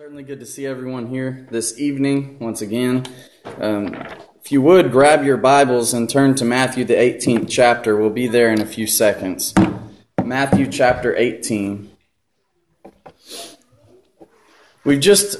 Certainly good to see everyone here this evening once again. If you would, grab your Bibles and turn to Matthew the 18th chapter. We'll be there in a few seconds. Matthew chapter 18. We just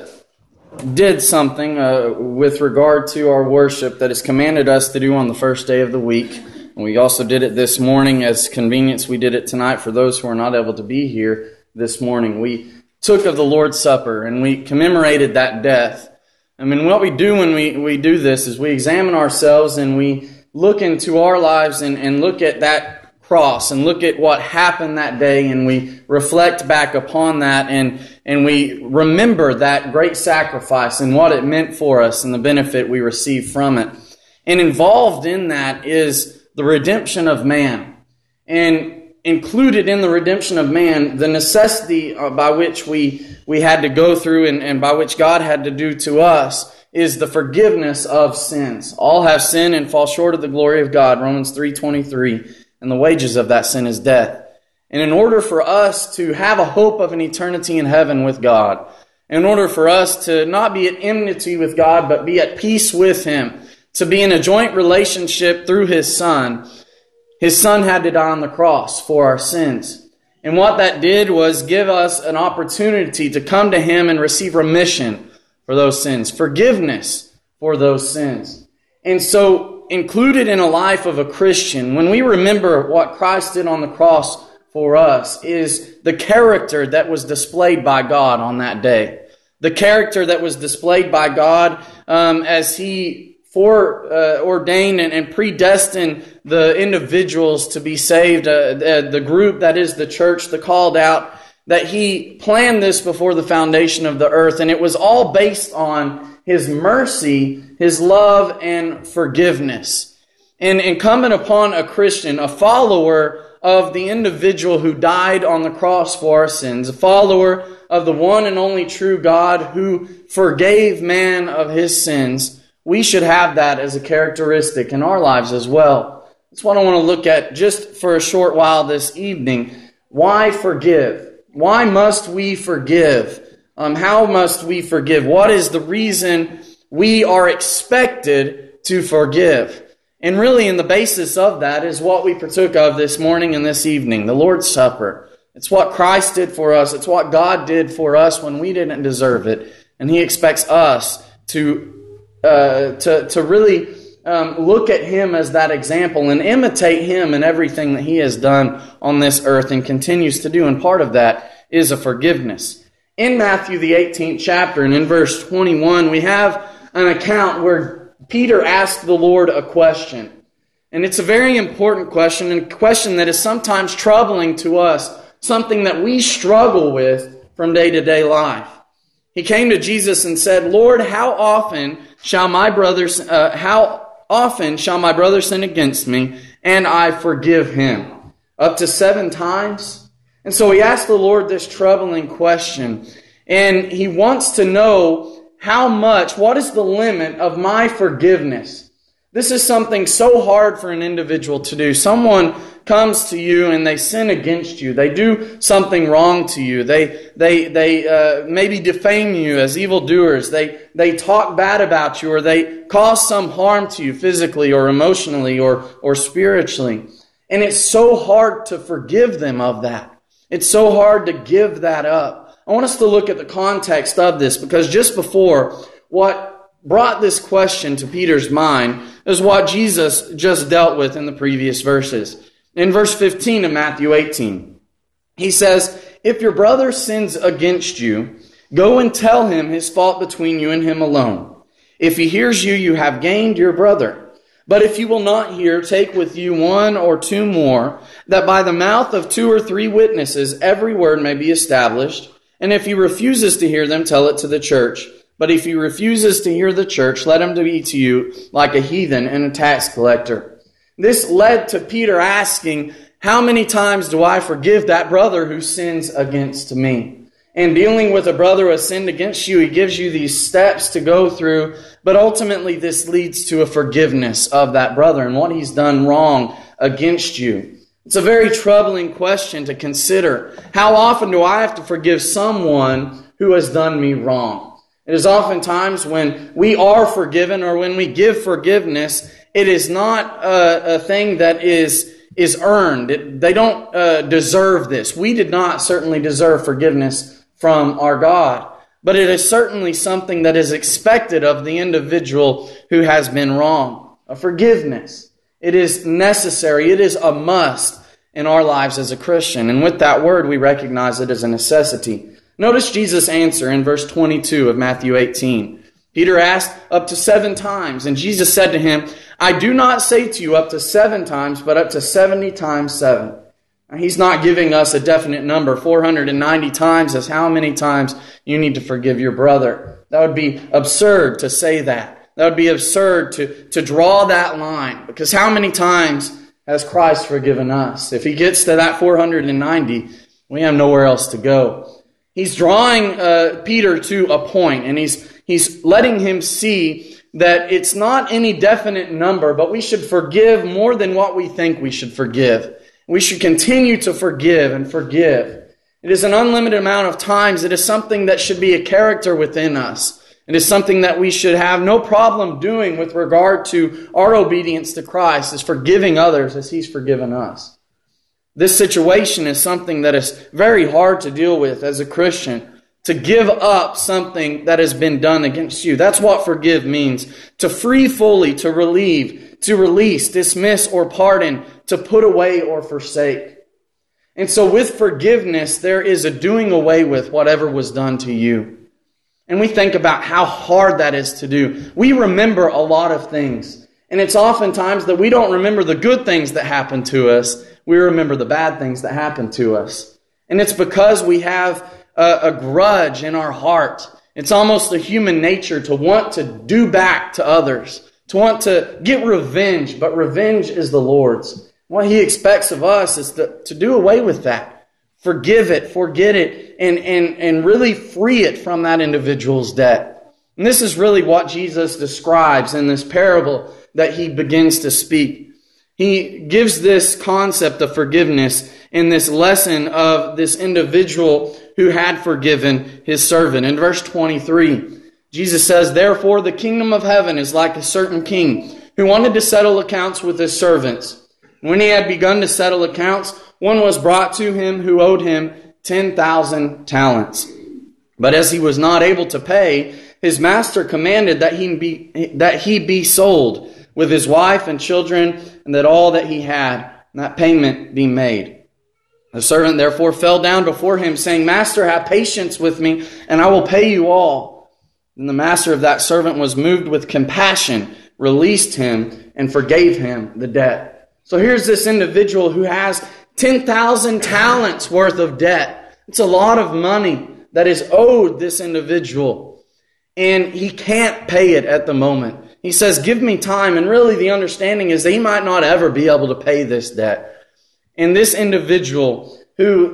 did something with regard to our worship that is commanded us to do on the first day of the week. And we also did it this morning as convenience. We did it tonight for those who are not able to be here this morning. We took of the Lord's Supper, and we commemorated that death. I mean, what we do when we do this is we examine ourselves and we look into our lives and look at that cross and look at what happened that day, and we reflect back upon that and we remember that great sacrifice and what it meant for us and the benefit we received from it. And involved in that is the redemption of man. And included in the redemption of man, the necessity by which we had to go through and by which God had to do to us is the forgiveness of sins. All have sinned and fall short of the glory of God, Romans 3:23, and the wages of that sin is death. And in order for us to have a hope of an eternity in heaven with God, in order for us to not be at enmity with God but be at peace with Him, to be in a joint relationship through His Son had to die on the cross for our sins. And what that did was give us an opportunity to come to Him and receive remission for those sins, forgiveness for those sins. And so, included in a life of a Christian, when we remember what Christ did on the cross for us, is the character that was displayed by God on that day. The character that was displayed by God as He foreordained and predestined the individuals to be saved, the group that is the church, the called out, that He planned this before the foundation of the earth. And it was all based on His mercy, His love, and forgiveness. And incumbent upon a Christian, a follower of the individual who died on the cross for our sins, a follower of the one and only true God who forgave man of his sins, we should have that as a characteristic in our lives as well. That's what I want to look at just for a short while this evening. Why forgive? Why must we forgive? How must we forgive? What is the reason we are expected to forgive? And really, in the basis of that is what we partook of this morning and this evening, the Lord's Supper. It's what Christ did for us. It's what God did for us when we didn't deserve it. And He expects us to really look at Him as that example and imitate Him in everything that He has done on this earth and continues to do. And part of that is a forgiveness. In Matthew the 18th chapter and in verse 21, we have an account where Peter asked the Lord a question. And it's a very important question, and a question that is sometimes troubling to us, something that we struggle with from day-to-day life. He came to Jesus and said, "Lord, how often shall my brother sin against me, and I forgive him? Up to 7 times?" And so he asked the Lord this troubling question, and he wants to know what is the limit of my forgiveness? This is something so hard for an individual to do. Someone comes to you and they sin against you. They do something wrong to you. They maybe defame you as evildoers. They talk bad about you, or they cause some harm to you physically or emotionally or spiritually. And it's so hard to forgive them of that. It's so hard to give that up. I want us to look at the context of this, because just before, what brought this question to Peter's mind is what Jesus just dealt with in the previous verses. In verse 15 of Matthew 18, He says, "If your brother sins against you, go and tell him his fault between you and him alone. If he hears you, you have gained your brother. But if you will not hear, take with you 1 or 2 more, that by the mouth of 2 or 3 witnesses every word may be established. And if he refuses to hear them, tell it to the church. But if he refuses to hear the church, let him be to you like a heathen and a tax collector." This led to Peter asking, how many times do I forgive that brother who sins against me? And dealing with a brother who has sinned against you, he gives you these steps to go through, but ultimately this leads to a forgiveness of that brother and what he's done wrong against you. It's a very troubling question to consider. How often do I have to forgive someone who has done me wrong. It is oftentimes when we are forgiven or when we give forgiveness, it is not a thing that is earned. They don't deserve this. We did not certainly deserve forgiveness from our God. But it is certainly something that is expected of the individual who has been wrong. A forgiveness. It is necessary. It is a must in our lives as a Christian. And with that word, we recognize it as a necessity. Notice Jesus' answer in verse 22 of Matthew 18. Peter asked up to 7 times, and Jesus said to him, I do not say to you up to 7 times, but up to 70 times 7. Now, he's not giving us a definite number. 490 times is how many times you need to forgive your brother. That would be absurd to say that. That would be absurd to draw that line. Because how many times has Christ forgiven us? If he gets to that 490, we have nowhere else to go. He's drawing Peter to a point, and he's letting him see that it's not any definite number, but we should forgive more than what we think we should forgive. We should continue to forgive and forgive. It is an unlimited amount of times. It is something that should be a character within us. It is something that we should have no problem doing with regard to our obedience to Christ, is forgiving others as He's forgiven us. This situation is something that is very hard to deal with as a Christian, to give up something that has been done against you. That's what forgive means. To free fully, to relieve, to release, dismiss, or pardon, to put away or forsake. And so with forgiveness, there is a doing away with whatever was done to you. And we think about how hard that is to do. We remember a lot of things. And it's oftentimes that we don't remember the good things that happened to us. We remember the bad things that happened to us. And it's because we have a grudge in our heart. It's almost a human nature to want to do back to others, to want to get revenge, but revenge is the Lord's. What He expects of us is to do away with that. Forgive it, forget it, and really free it from that individual's debt. And this is really what Jesus describes in this parable that He begins to speak. He gives this concept of forgiveness in this lesson of this individual who had forgiven his servant. In verse 23, Jesus says, Therefore the kingdom of heaven is like a certain king who wanted to settle accounts with his servants. When he had begun to settle accounts, one was brought to him who owed him 10,000 talents. But as he was not able to pay, his master commanded that he be sold with his wife and children, and that all that he had, and that payment be made. The servant therefore fell down before him, saying, Master, have patience with me, and I will pay you all. And the master of that servant was moved with compassion, released him, and forgave him the debt. So here's this individual who has 10,000 talents worth of debt. It's a lot of money that is owed this individual, and he can't pay it at the moment. He says, give me time. And really the understanding is that he might not ever be able to pay this debt. And this individual who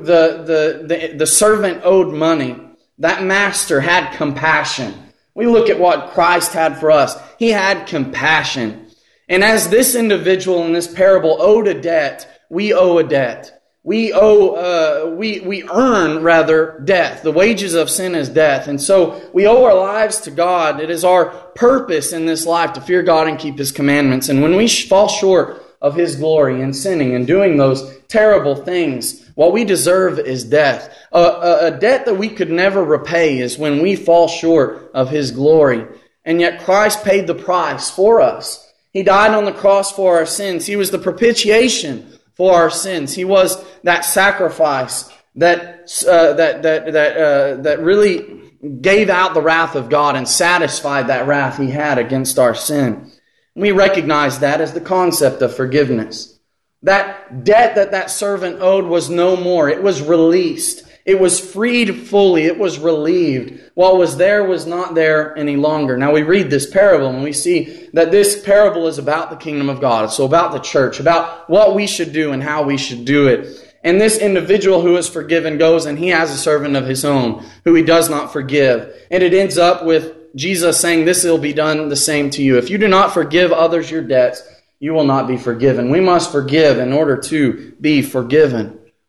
the servant owed money, that master had compassion. We look at what Christ had for us. He had compassion. And as this individual in this parable owed a debt, we owe a debt. We earn death. The wages of sin is death. And so we owe our lives to God. It is our purpose in this life to fear God and keep His commandments. And when we fall short of His glory in sinning and doing those terrible things, what we deserve is death. A debt that we could never repay is when we fall short of His glory. And yet Christ paid the price for us. He died on the cross for our sins. He was the propitiation for our sins. He was that sacrifice that really gave out the wrath of God and satisfied that wrath He had against our sin. We recognize that as the concept of forgiveness. That debt that servant owed was no more. It was released. It was freed fully. It was relieved. What was there was not there any longer. Now we read this parable and we see that this parable is about the kingdom of God. So about the church, about what we should do and how we should do it. And this individual who is forgiven goes and he has a servant of his own who he does not forgive. And it ends up with Jesus saying, this will be done the same to you. If you do not forgive others your debts, you will not be forgiven. We must forgive in order to be forgiven.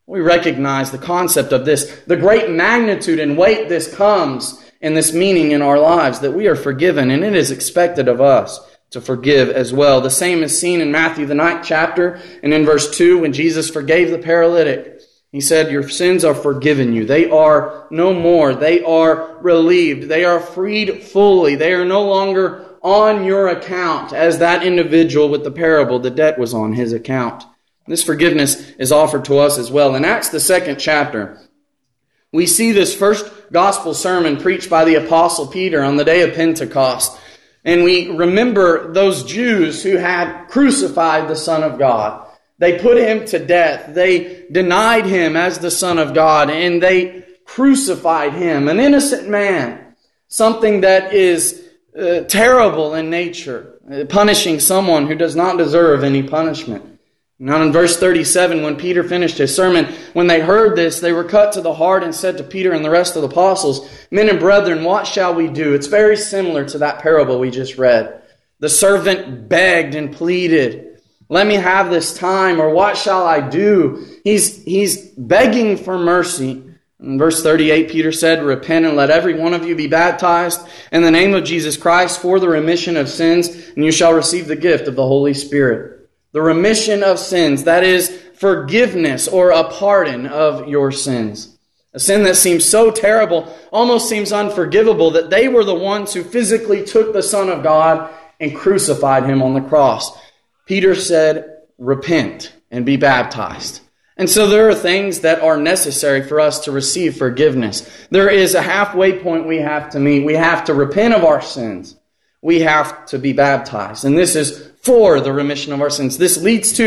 We recognize the concept of this, the great magnitude and weight this comes in this meaning in our lives, that we are forgiven, and it is expected of us to forgive as well. The same is seen in Matthew, the 9th chapter, and in verse 2, when Jesus forgave the paralytic. He said, your sins are forgiven you. They are no more. They are relieved. They are freed fully. They are no longer on your account. As that individual with the parable, the debt was on his account. This forgiveness is offered to us as well. In Acts, the 2nd chapter, we see this first gospel sermon preached by the Apostle Peter on the day of Pentecost. And we remember those Jews who had crucified the Son of God. They put him to death. They denied him as the Son of God, and they crucified him, an innocent man, something that is terrible in nature, punishing someone who does not deserve any punishment. Now in verse 37, when Peter finished his sermon, when they heard this, they were cut to the heart and said to Peter and the rest of the apostles, men and brethren, what shall we do? It's very similar to that parable we just read. The servant begged and pleaded, let me have this time, or what shall I do? He's begging for mercy. In verse 38, Peter said, repent and let every one of you be baptized in the name of Jesus Christ for the remission of sins, and you shall receive the gift of the Holy Spirit. The remission of sins, that is forgiveness or a pardon of your sins. A sin that seems so terrible, almost seems unforgivable, that they were the ones who physically took the Son of God and crucified him on the cross. Peter said, repent and be baptized. And so there are things that are necessary for us to receive forgiveness. There is a halfway point we have to meet. We have to repent of our sins. We have to be baptized. And this is for the remission of our sins. This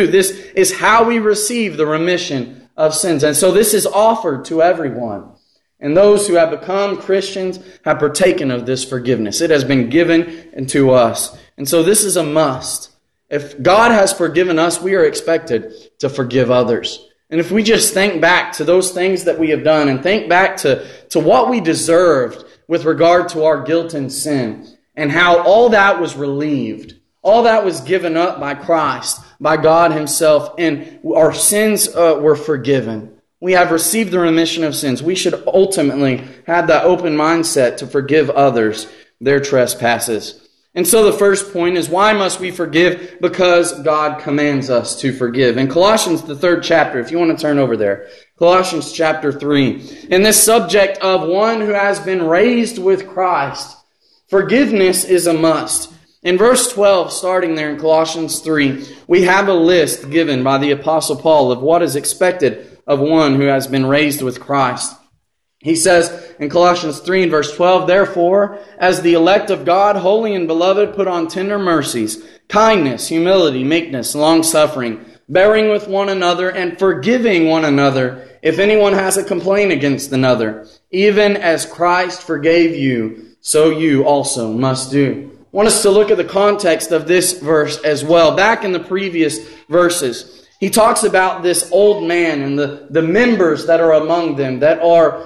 is how we receive the remission of sins. And so this is offered to everyone. And those who have become Christians have partaken of this forgiveness. It has been given to us. And so this is a must. If God has forgiven us, we are expected to forgive others. And if we just think back to those things that we have done and think back to what we deserved with regard to our guilt and sin and how all that was relieved, all that was given up by Christ, by God Himself, and our sins were forgiven. We have received the remission of sins. We should ultimately have that open mindset to forgive others their trespasses. And so the first point is, why must we forgive? Because God commands us to forgive. In Colossians, the 3rd chapter, if you want to turn over there, Colossians chapter 3, in this subject of one who has been raised with Christ, forgiveness is a must. In verse 12, starting there in Colossians 3, we have a list given by the Apostle Paul of what is expected of one who has been raised with Christ. He says in Colossians 3 and verse 12, therefore, as the elect of God, holy and beloved, put on tender mercies, kindness, humility, meekness, long-suffering, bearing with one another and forgiving one another, if anyone has a complaint against another. Even as Christ forgave you, so you also must do. I want us to look at the context of this verse as well. Back in the previous verses, he talks about this old man and the members that are among them that are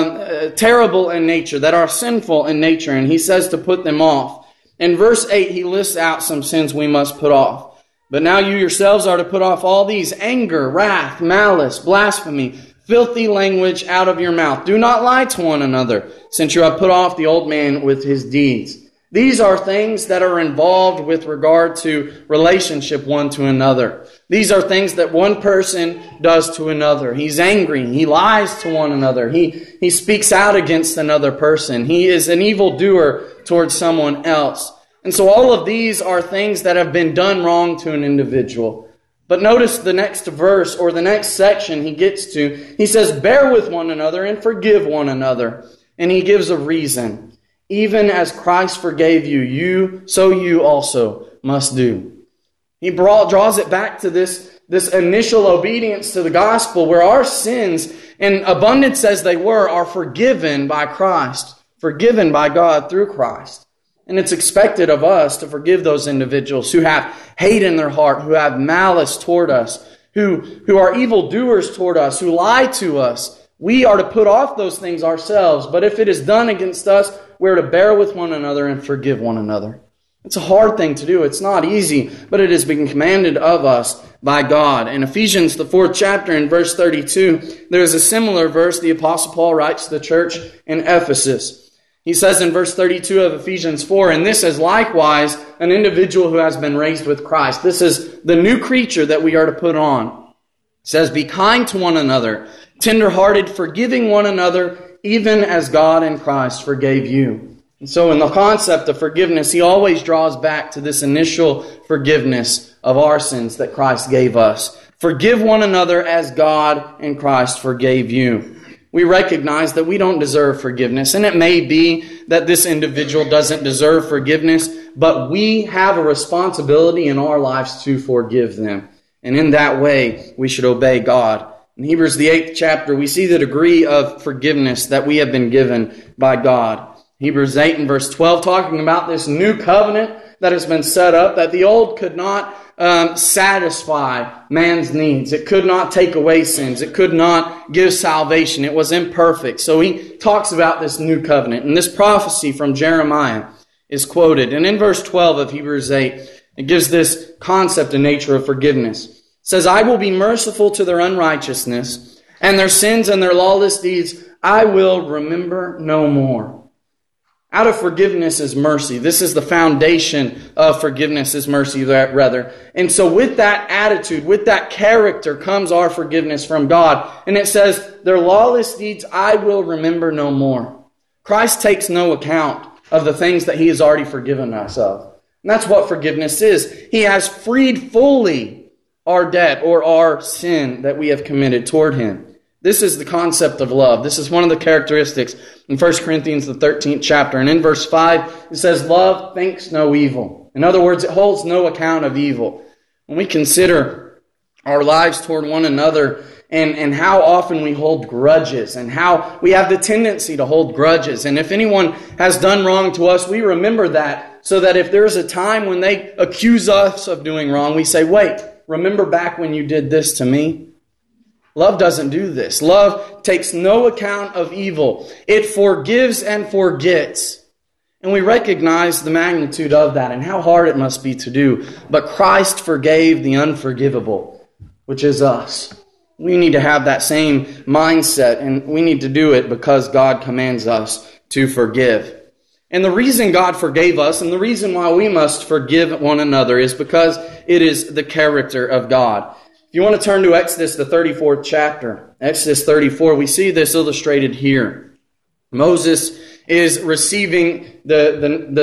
terrible in nature, that are sinful in nature, and he says to put them off. In verse 8, he lists out some sins we must put off. But now you yourselves are to put off all these: anger, wrath, malice, blasphemy, filthy language out of your mouth. Do not lie to one another, since you have put off the old man with his deeds. These are things that are involved with regard to relationship one to another. These are things that one person does to another. He's angry. He lies to one another. He speaks out against another person. He is an evildoer towards someone else. And so all of these are things that have been done wrong to an individual. But notice the next verse or the next section he gets to. He says, bear with one another and forgive one another. And he gives a reason. Even as Christ forgave you, so you also must do. He draws it back to this initial obedience to the gospel, where our sins, in abundance as they were, are forgiven by Christ, forgiven by God through Christ. And it's expected of us to forgive those individuals who have hate in their heart, who have malice toward us, who are evildoers toward us, who lie to us. We are to put off those things ourselves, but if it is done against us, we're to bear with one another and forgive one another. It's a hard thing to do. It's not easy, but it has been commanded of us by God. In Ephesians, the 4th chapter, in verse 32, there is a similar verse the Apostle Paul writes to the church in Ephesus. He says in verse 32 of Ephesians 4, "And this is likewise an individual who has been raised with Christ." This is the new creature that we are to put on. It says, "Be kind to one another, tender-hearted, forgiving one another, even as God in Christ forgave you." And so in the concept of forgiveness, he always draws back to this initial forgiveness of our sins that Christ gave us. Forgive one another as God in Christ forgave you. We recognize that we don't deserve forgiveness, and it may be that this individual doesn't deserve forgiveness, but we have a responsibility in our lives to forgive them. And in that way, we should obey God. In Hebrews, the 8th chapter, we see the degree of forgiveness that we have been given by God. Hebrews 8 and verse 12, talking about this new covenant that has been set up, that the old could not satisfy man's needs. It could not take away sins. It could not give salvation. It was imperfect. So he talks about this new covenant. And this prophecy from Jeremiah is quoted. And in verse 12 of Hebrews 8, it gives this concept and nature of forgiveness. It says, "I will be merciful to their unrighteousness, and their sins and their lawless deeds I will remember no more." Out of forgiveness is mercy. This is the foundation of forgiveness, is mercy, rather. And so with that attitude, with that character, comes our forgiveness from God. And it says, "Their lawless deeds I will remember no more." Christ takes no account of the things that he has already forgiven us of. And that's what forgiveness is. He has freed fully our debt or our sin that we have committed toward him. This is the concept of love. This is one of the characteristics in 1 Corinthians, the 13th chapter. And in verse 5, it says, "Love thinks no evil." In other words, it holds no account of evil. When we consider our lives toward one another and how often we hold grudges and how we have the tendency to hold grudges. And if anyone has done wrong to us, we remember that so that if there's a time when they accuse us of doing wrong, we say, "Wait, remember back when you did this to me?" Love doesn't do this. Love takes no account of evil. It forgives and forgets. And we recognize the magnitude of that and how hard it must be to do. But Christ forgave the unforgivable, which is us. We need to have that same mindset, and we need to do it because God commands us to forgive. And the reason God forgave us and the reason why we must forgive one another is because it is the character of God. If you want to turn to Exodus, the 34th chapter, Exodus 34, we see this illustrated here. Moses is receiving the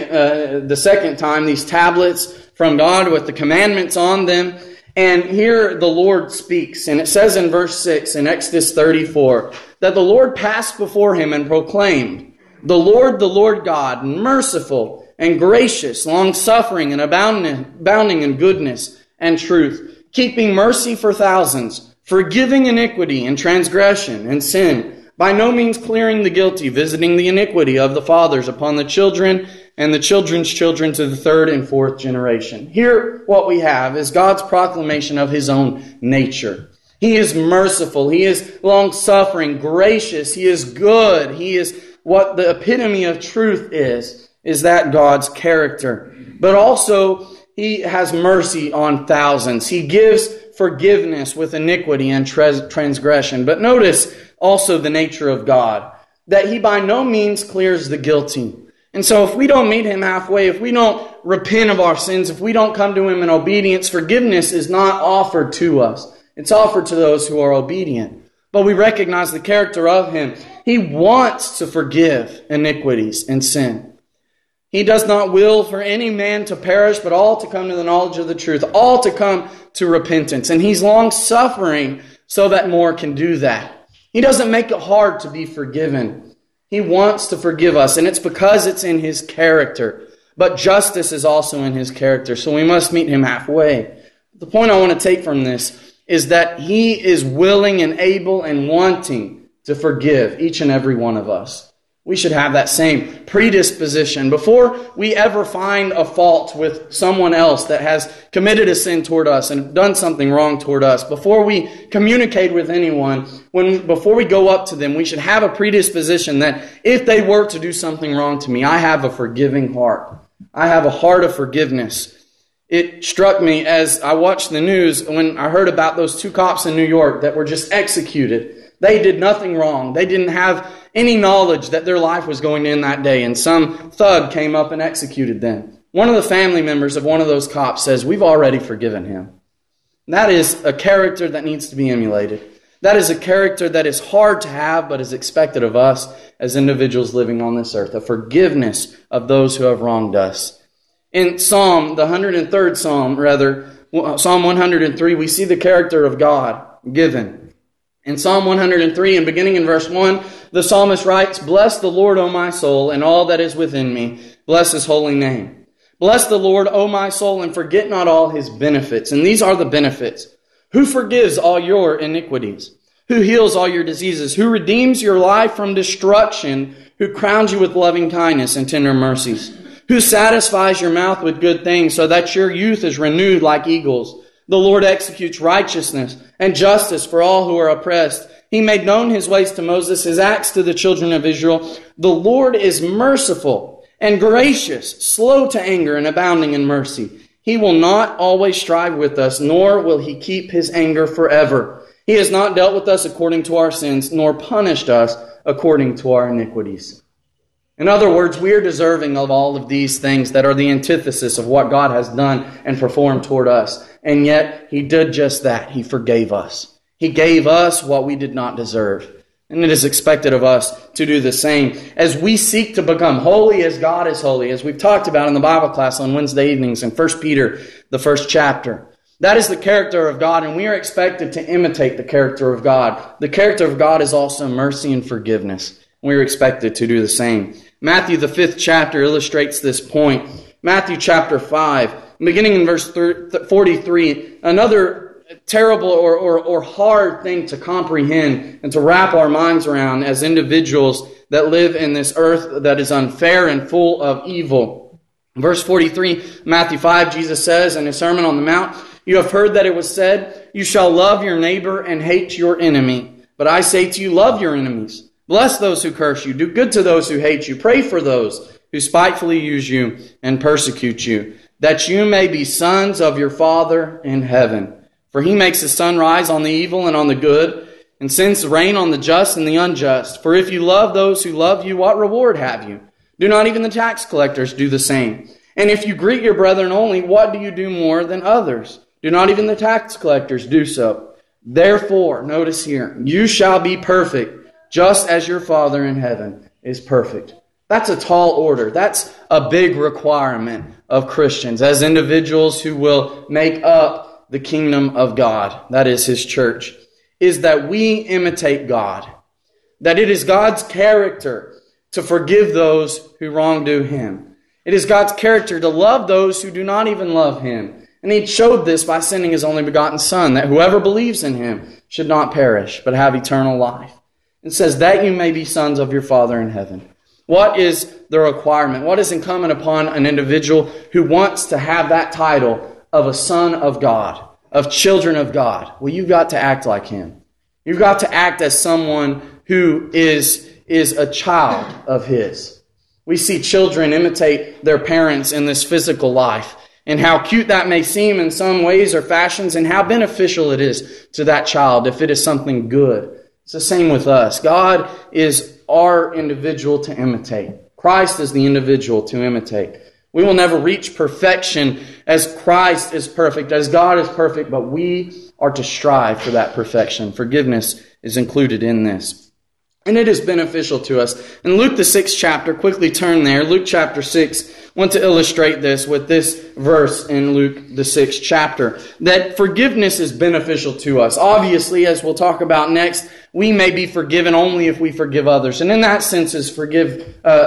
second time these tablets from God with the commandments on them. And here the Lord speaks. And it says in verse 6 in Exodus 34 that the Lord passed before him and proclaimed, the Lord God, merciful and gracious, long-suffering and abounding in goodness and truth, keeping mercy for thousands, forgiving iniquity and transgression and sin, by no means clearing the guilty, visiting the iniquity of the fathers upon the children and the children's children to the third and fourth generation. Here what we have is God's proclamation of his own nature. He is merciful. He is long-suffering, gracious. He is good. He is what the epitome of truth is that God's character. But also, he has mercy on thousands. He gives forgiveness with iniquity and transgression. But notice also the nature of God, that he by no means clears the guilty. And so if we don't meet him halfway, if we don't repent of our sins, if we don't come to him in obedience, forgiveness is not offered to us. It's offered to those who are obedient. But we recognize the character of him. He wants to forgive iniquities and sin. He does not will for any man to perish, but all to come to the knowledge of the truth, all to come to repentance. And he's long-suffering so that more can do that. He doesn't make it hard to be forgiven. He wants to forgive us, and it's because it's in his character. But justice is also in his character, so we must meet him halfway. The point I want to take from this is that he is willing and able and wanting to forgive each and every one of us. We should have that same predisposition. Before we ever find a fault with someone else that has committed a sin toward us and done something wrong toward us, before we communicate with anyone, before we go up to them, we should have a predisposition that if they were to do something wrong to me, I have a forgiving heart. I have a heart of forgiveness. It struck me as I watched the news when I heard about those 2 cops in New York that were just executed. They did nothing wrong. They didn't have any knowledge that their life was going to end that day, and some thug came up and executed them. One of the family members of one of those cops says, "We've already forgiven him." That is a character that needs to be emulated. That is a character that is hard to have, but is expected of us as individuals living on this earth, a forgiveness of those who have wronged us. In Psalm 103, we see the character of God given. In Psalm 103, and beginning in verse 1, the psalmist writes, "Bless the Lord, O my soul, and all that is within me. Bless His holy name. Bless the Lord, O my soul, and forget not all His benefits." And these are the benefits. Who forgives all your iniquities? Who heals all your diseases? Who redeems your life from destruction? Who crowns you with loving kindness and tender mercies? Who satisfies your mouth with good things so that your youth is renewed like eagles? The Lord executes righteousness and justice for all who are oppressed. He made known His ways to Moses, His acts to the children of Israel. The Lord is merciful and gracious, slow to anger and abounding in mercy. He will not always strive with us, nor will He keep His anger forever. He has not dealt with us according to our sins, nor punished us according to our iniquities. In other words, we are deserving of all of these things that are the antithesis of what God has done and performed toward us. And yet, He did just that. He forgave us. He gave us what we did not deserve. And it is expected of us to do the same. As we seek to become holy as God is holy, as we've talked about in the Bible class on Wednesday evenings in 1 Peter, the 1st chapter. That is the character of God, and we are expected to imitate the character of God. The character of God is also mercy and forgiveness. We are expected to do the same. Matthew, the 5th chapter, illustrates this point. Matthew chapter 5, beginning in verse 43, another terrible or hard thing to comprehend and to wrap our minds around as individuals that live in this earth that is unfair and full of evil. Verse 43, Matthew 5, Jesus says in His Sermon on the Mount, "You have heard that it was said, 'You shall love your neighbor and hate your enemy.' But I say to you, love your enemies. Bless those who curse you. Do good to those who hate you. Pray for those who spitefully use you and persecute you, that you may be sons of your Father in heaven. For He makes His sun rise on the evil and on the good, and sends rain on the just and the unjust. For if you love those who love you, what reward have you? Do not even the tax collectors do the same? And if you greet your brethren only, what do you do more than others? Do not even the tax collectors do so? Therefore," notice here, "you shall be perfect, just as your Father in heaven is perfect." That's a tall order. That's a big requirement of Christians as individuals who will make up the kingdom of God, that is His church, is that we imitate God. That it is God's character to forgive those who wrongdo Him. It is God's character to love those who do not even love Him. And He showed this by sending His only begotten Son, that whoever believes in Him should not perish, but have eternal life. It says that you may be sons of your Father in heaven. What is the requirement? What is incumbent upon an individual who wants to have that title of a son of God, of children of God? Well, you've got to act like Him. You've got to act as someone who is a child of His. We see children imitate their parents in this physical life, and how cute that may seem in some ways or fashions, and how beneficial it is to that child if it is something good. It's the same with us. God is our individual to imitate. Christ is the individual to imitate. We will never reach perfection as Christ is perfect, as God is perfect, but we are to strive for that perfection. Forgiveness is included in this. And it is beneficial to us. In Luke the 6th chapter, quickly turn there. Luke chapter 6, I want to illustrate this with this verse in Luke the 6th chapter. That forgiveness is beneficial to us. Obviously, as we'll talk about next, we may be forgiven only if we forgive others. And in that sense, it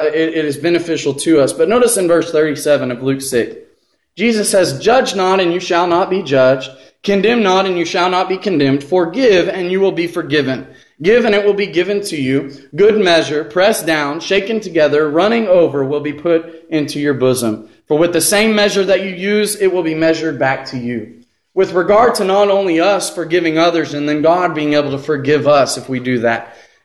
is beneficial to us. But notice in verse 37 of Luke 6, Jesus says, "Judge not, and you shall not be judged. Condemn not, and you shall not be condemned. Forgive, and you will be forgiven. Give, and it will be given to you. Good measure, pressed down, shaken together, running over, will be put into your bosom. For with the same measure that you use, it will be measured back to you." With regard to not only us forgiving others, and then God being able to forgive us if we do that,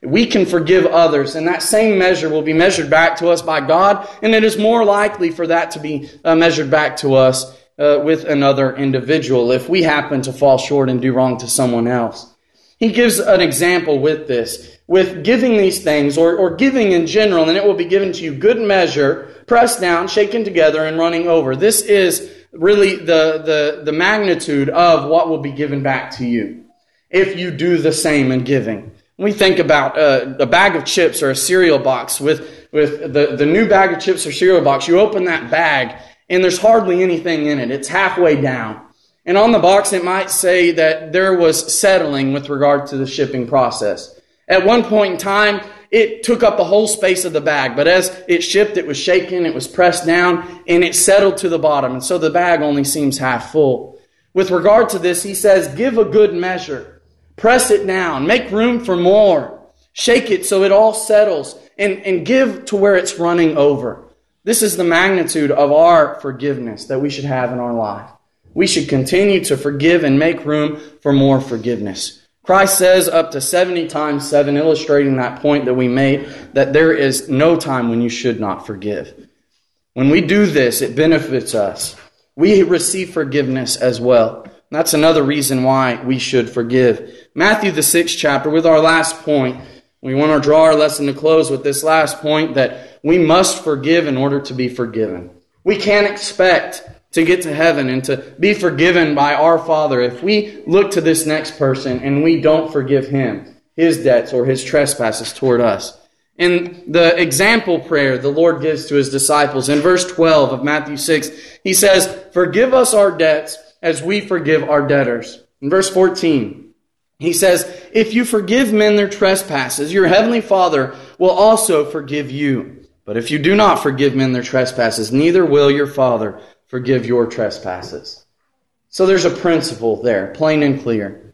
We can forgive others, and that same measure will be measured back to us by God, and it is more likely for that to be measured back to us with another individual if we happen to fall short and do wrong to someone else. He gives an example with this, with giving these things, or giving in general, and it will be given to you good measure, pressed down, shaken together, and running over. This is really the magnitude of what will be given back to you if you do the same in giving. When we think about a bag of chips or a cereal box, with the new bag of chips or cereal box, you open that bag and there's hardly anything in it. It's halfway down. And on the box it might say that there was settling with regard to the shipping process. At one point in time, it took up the whole space of the bag, but as it shipped, it was shaken, it was pressed down, and it settled to the bottom. And so the bag only seems half full. With regard to this, he says, give a good measure. Press it down. Make room for more. Shake it so it all settles. And give to where it's running over. This is the magnitude of our forgiveness that we should have in our life. We should continue to forgive and make room for more forgiveness. Christ says up to 70 times 7, illustrating that point that we made, that there is no time when you should not forgive. When we do this, it benefits us. We receive forgiveness as well. That's another reason why we should forgive. Matthew, the 6th chapter, with our last point, we want to draw our lesson to close with this last point, that we must forgive in order to be forgiven. We can't expect to get to heaven and to be forgiven by our Father if we look to this next person and we don't forgive him, his debts or his trespasses toward us. In the example prayer the Lord gives to his disciples, in verse 12 of Matthew 6, he says, forgive us our debts as we forgive our debtors. In verse 14, he says, if you forgive men their trespasses, your heavenly Father will also forgive you. But if you do not forgive men their trespasses, neither will your Father forgive your trespasses. So there's a principle there, plain and clear.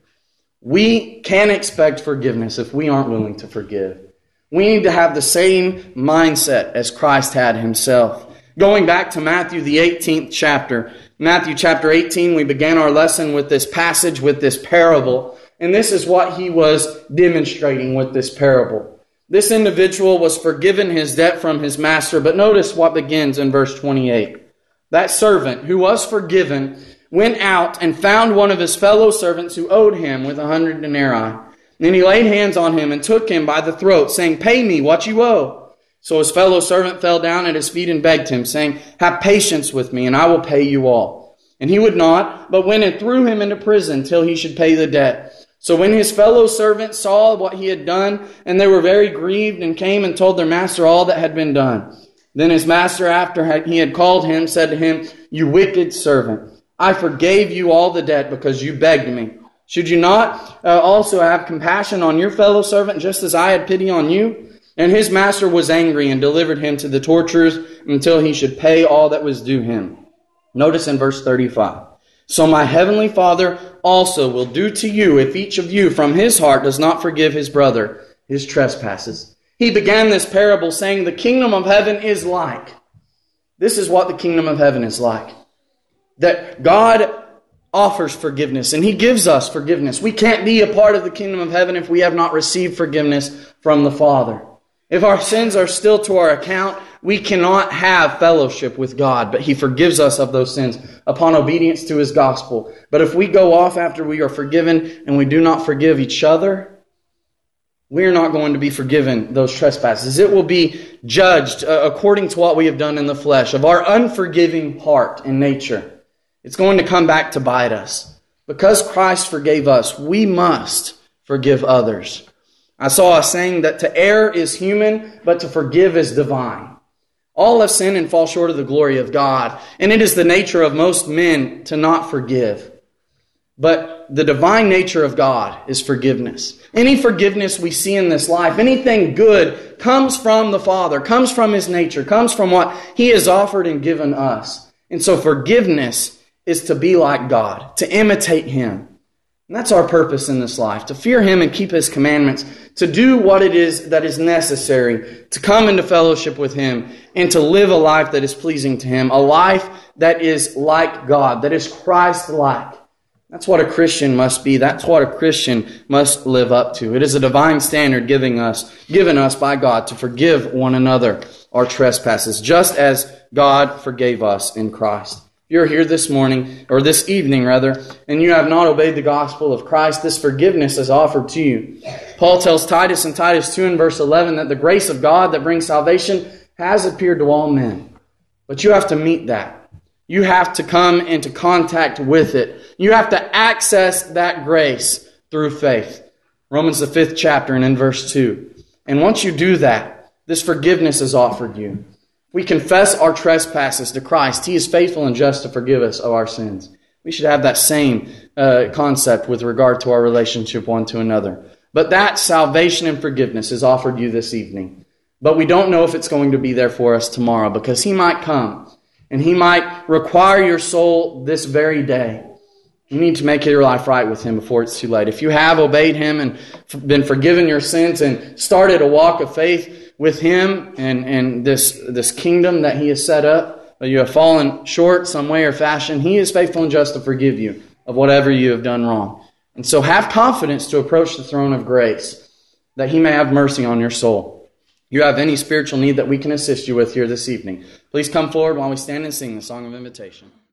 We can't expect forgiveness if we aren't willing to forgive. We need to have the same mindset as Christ had himself. Going back to Matthew, the 18th chapter, Matthew chapter 18, we began our lesson with this passage, with this parable. And this is what he was demonstrating with this parable. This individual was forgiven his debt from his master, but notice what begins in verse 28. That servant who was forgiven went out and found one of his fellow servants who owed him with 100 denarii. Then he laid hands on him and took him by the throat, saying, pay me what you owe. So his fellow servant fell down at his feet and begged him, saying, have patience with me, and I will pay you all. And he would not, but went and threw him into prison till he should pay the debt. So when his fellow servants saw what he had done, and they were very grieved, and came and told their master all that had been done. Then his master, after he had called him, said to him, you wicked servant, I forgave you all the debt because you begged me. Should you not also have compassion on your fellow servant, just as I had pity on you? And his master was angry and delivered him to the torturers until he should pay all that was due him. Notice in verse 35. So my heavenly Father also will do to you if each of you from his heart does not forgive his brother his trespasses. He began this parable saying the kingdom of heaven is like. This is what the kingdom of heaven is like. That God offers forgiveness and he gives us forgiveness. We can't be a part of the kingdom of heaven if we have not received forgiveness from the Father. If our sins are still to our account, we cannot have fellowship with God, but he forgives us of those sins upon obedience to his gospel. But if we go off after we are forgiven and we do not forgive each other, we are not going to be forgiven those trespasses. It will be judged according to what we have done in the flesh, of our unforgiving heart and nature. It's going to come back to bite us. Because Christ forgave us, we must forgive others. I saw a saying that to err is human, but to forgive is divine. All have sinned and fall short of the glory of God, and it is the nature of most men to not forgive. But the divine nature of God is forgiveness. Any forgiveness we see in this life, anything good, comes from the Father, comes from his nature, comes from what he has offered and given us. And so forgiveness is to be like God, to imitate him. And that's our purpose in this life, to fear him and keep his commandments, to do what it is that is necessary, to come into fellowship with him, and to live a life that is pleasing to him, a life that is like God, that is Christ-like. That's what a Christian must be. That's what a Christian must live up to. It is a divine standard given us by God to forgive one another our trespasses, just as God forgave us in Christ. If you're here this morning, or this evening rather, and you have not obeyed the gospel of Christ, this forgiveness is offered to you. Paul tells Titus in Titus 2 and verse 11 that the grace of God that brings salvation has appeared to all men. But you have to meet that. You have to come into contact with it. You have to access that grace through faith. Romans the 5th chapter and in verse 2. And once you do that, this forgiveness is offered you. We confess our trespasses to Christ. He is faithful and just to forgive us of our sins. We should have that same concept with regard to our relationship one to another. But that salvation and forgiveness is offered you this evening. But we don't know if it's going to be there for us tomorrow, because He might come and He might require your soul this very day. You need to make your life right with Him before it's too late. If you have obeyed Him and been forgiven your sins and started a walk of faith with Him and this kingdom that He has set up, but you have fallen short some way or fashion, He is faithful and just to forgive you of whatever you have done wrong. And so have confidence to approach the throne of grace, that He may have mercy on your soul. If you have any spiritual need that we can assist you with here this evening, please come forward while we stand and sing the song of invitation.